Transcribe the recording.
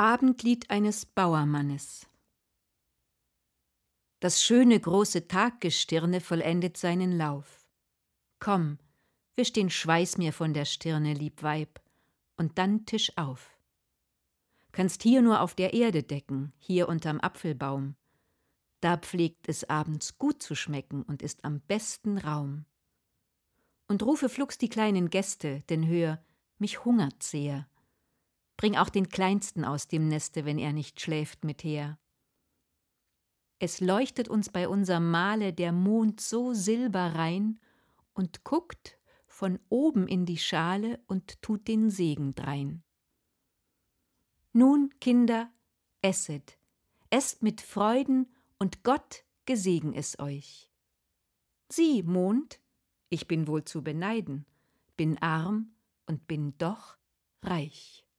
Abendlied eines Bauermannes. Das schöne große Taggestirne vollendet seinen Lauf. Komm, wisch den Schweiß mir von der Stirne, lieb Weib, und dann Tisch auf. Kannst hier nur auf der Erde decken, hier unterm Apfelbaum. Da pflegt es abends gut zu schmecken und ist am besten Raum. Und rufe flugs die kleinen Gäste, denn hör, mich hungert sehr. Bring auch den Kleinsten aus dem Neste, wenn er nicht schläft, mit her. Es leuchtet uns bei unserem Mahle der Mond so silberrein und guckt von oben in die Schale und tut den Segen drein. Nun, Kinder, esset, esst mit Freuden und Gott gesegen es euch. Sieh, Mond, ich bin wohl zu beneiden, bin arm und bin doch reich.